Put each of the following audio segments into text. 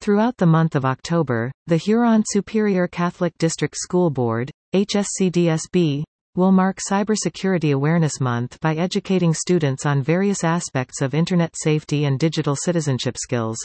Throughout the month of October, the Huron Superior Catholic District School Board, HSCDSB, will mark Cybersecurity Awareness Month by educating students on various aspects of Internet safety and digital citizenship skills.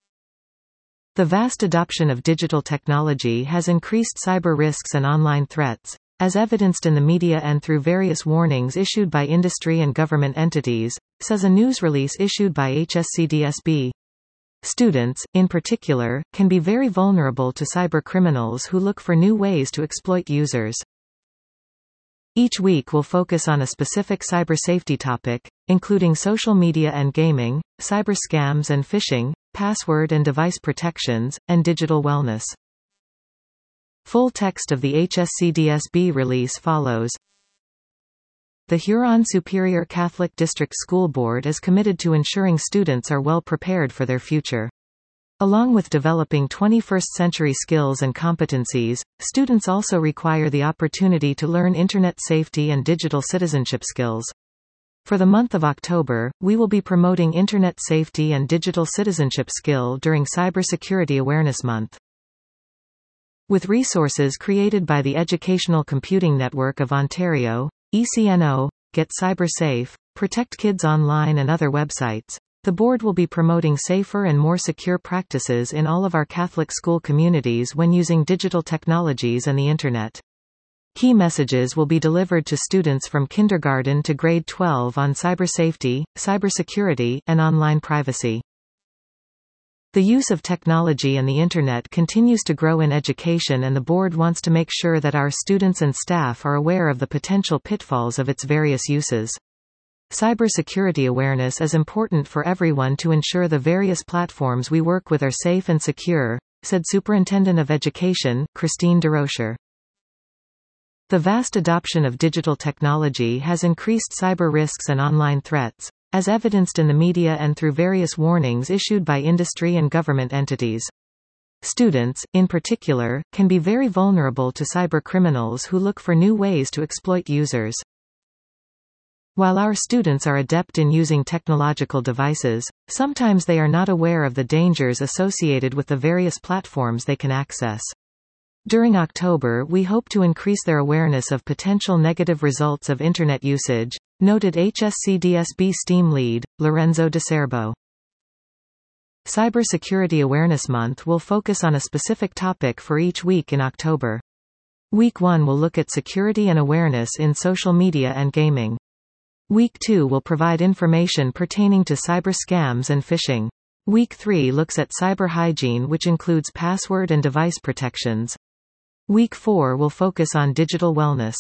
The vast adoption of digital technology has increased cyber risks and online threats, as evidenced in the media and through various warnings issued by industry and government entities, says a news release issued by HSCDSB. Students, in particular, can be very vulnerable to cybercriminals who look for new ways to exploit users. Each week will focus on a specific cyber safety topic, including social media and gaming, cyber scams and phishing, password and device protections, and digital wellness. Full text of the HSCDSB release follows. The Huron Superior Catholic District School Board is committed to ensuring students are well prepared for their future. Along with developing 21st-century skills and competencies, students also require the opportunity to learn Internet safety and digital citizenship skills. For the month of October, we will be promoting Internet safety and digital citizenship skill during Cybersecurity Awareness Month. With resources created by the Educational Computing Network of Ontario, ECNO, Get Cyber Safe, Protect Kids Online and other websites, the board will be promoting safer and more secure practices in all of our Catholic school communities when using digital technologies and the Internet. Key messages will be delivered to students from kindergarten to grade 12 on cyber safety, cybersecurity, and online privacy. The use of technology and the Internet continues to grow in education, and the board wants to make sure that our students and staff are aware of the potential pitfalls of its various uses. Cybersecurity awareness is important for everyone to ensure the various platforms we work with are safe and secure, said Superintendent of Education, Christine DeRocher. The vast adoption of digital technology has increased cyber risks and online threats, as evidenced in the media and through various warnings issued by industry and government entities. Students, in particular, can be very vulnerable to cybercriminals who look for new ways to exploit users. While our students are adept in using technological devices, sometimes they are not aware of the dangers associated with the various platforms they can access. During October, we hope to increase their awareness of potential negative results of Internet usage, noted HSCDSB STEAM lead, Lorenzo DeCerbo. Cybersecurity Awareness Month will focus on a specific topic for each week in October. Week 1 will look at security and awareness in social media and gaming. Week 2 will provide information pertaining to cyber scams and phishing. Week 3 looks at cyber hygiene, which includes password and device protections. Week 4 will focus on digital wellness.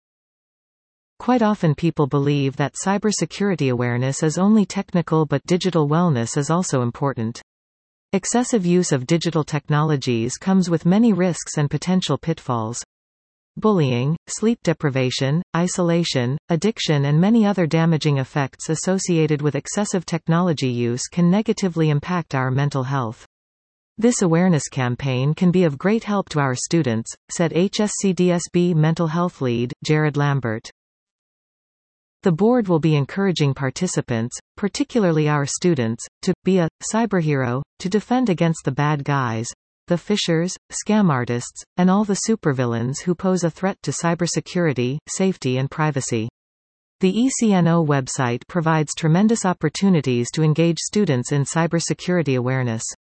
Quite often people believe that cybersecurity awareness is only technical, but digital wellness is also important. Excessive use of digital technologies comes with many risks and potential pitfalls. Bullying, sleep deprivation, isolation, addiction and many other damaging effects associated with excessive technology use can negatively impact our mental health. This awareness campaign can be of great help to our students, said HSCDSB mental health lead, Jared Lambert. The board will be encouraging participants, particularly our students, to be a cyberhero, to defend against the bad guys, the phishers, scam artists, and all the supervillains who pose a threat to cybersecurity, safety and privacy. The ECNO website provides tremendous opportunities to engage students in cybersecurity awareness.